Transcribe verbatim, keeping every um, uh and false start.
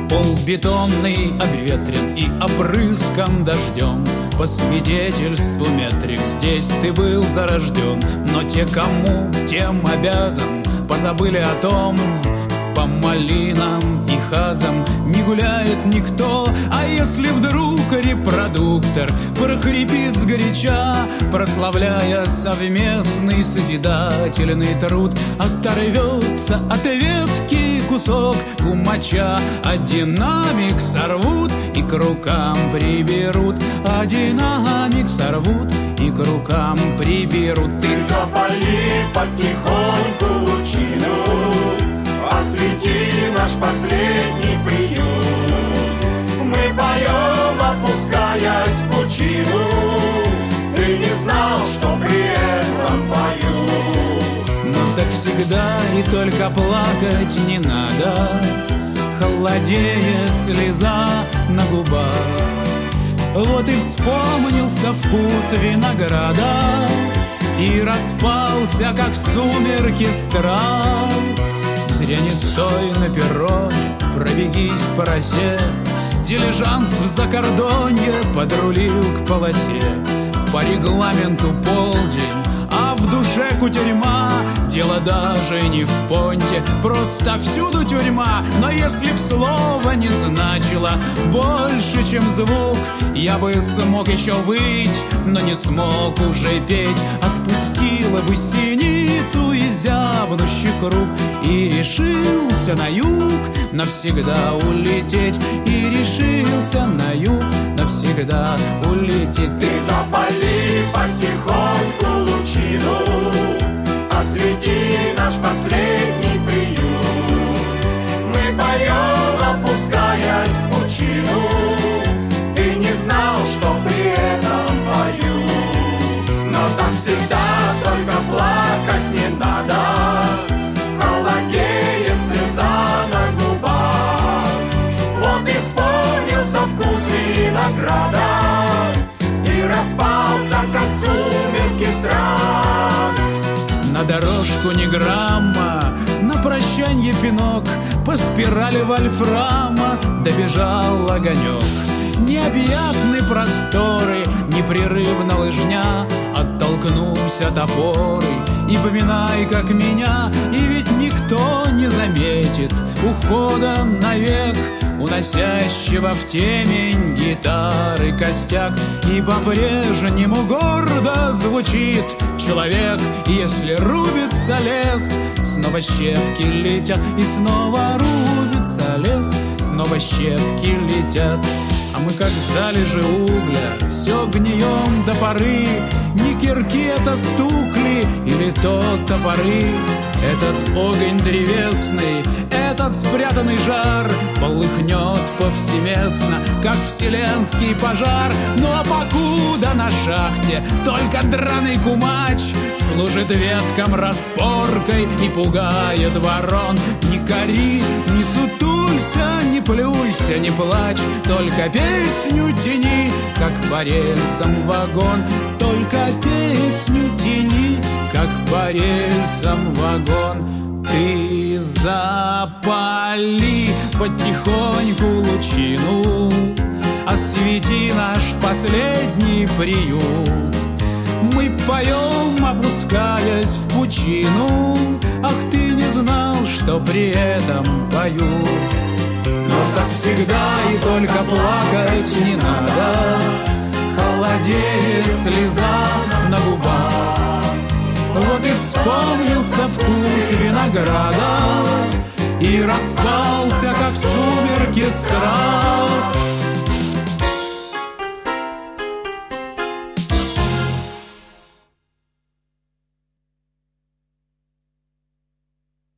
Пол бетонный обветрен и опрыскан дождем. По свидетельству метрик здесь ты был зарожден. Но те, кому тем обязан, позабыли о том. По малинам и хазам не гуляет никто. А если вдруг репродуктор прохрипит сгоряча, прославляя совместный созидательный труд, оторвется от ветки кусок кумача, а динамик сорвут и к рукам приберут, а динамик сорвут и к рукам приберут. Ты запали потихоньку лучину, освети наш последний приют. Мы поем, опускаясь в пучину. Ты не знал, что при этом пою. Но так всегда и только плакать не надо. Холодеет слеза на губах. Вот и вспомнился вкус винограда, и распался, как сумерки, страх. Зря не стой на перроне, пробегись по росе. Дилижанс в закордонье подрулил к полосе. По регламенту полдень, а в душе кутерьма. Дело даже не в понте, просто всюду тюрьма. Но если б слово не значило больше, чем звук, я бы смог еще выть, но не смог уже петь. Отпустила бы синицу из зябнущих рук и решился на юг навсегда улететь. И решился на юг навсегда улететь. Ты запали потихоньку лучину, освети наш последний приют. Мы поем, опускаясь в пучину. Ты не знал, что при этом пою. Но так всегда, только плакать не надо. Холодеет слеза на губах. Вот и вспомнился вкус винограда, и распался, как сумерки, страх. На дорожку ни грамма, на прощанье пинок, по спирали вольфрама добежал огонек. Необъятны просторы, непрерывно лыжня, оттолкнулся от опоры и поминай, как меня. И ведь никто не заметит ухода навек, уносящего в темень гитары костяк. И по-прежнему гордо звучит человек. Если рубится лес, снова щепки летят, и снова рубится лес, снова щепки летят. А мы как залежи угля, все гнием до поры. Не кирки это стукли или то топоры. Этот огонь древесный, этот спрятанный жар полыхнет повсеместно, как вселенский пожар. Ну а покуда на шахте только драный кумач служит веткам распоркой и пугает ворон, не кори, не сутулься, не плюйся, не плачь, только песню тяни, как по рельсам вагон, только песню тяни, как по рельсам вагон. Ты запали потихоньку лучину, освети наш последний приют. Мы поем, опускаясь в пучину. Ах, ты не знал, что при этом пою. Но так всегда и только плакать не надо. Холодеет слеза на губах. Вот и вспомнился вкус винограда, и распался, как сумерки, страх.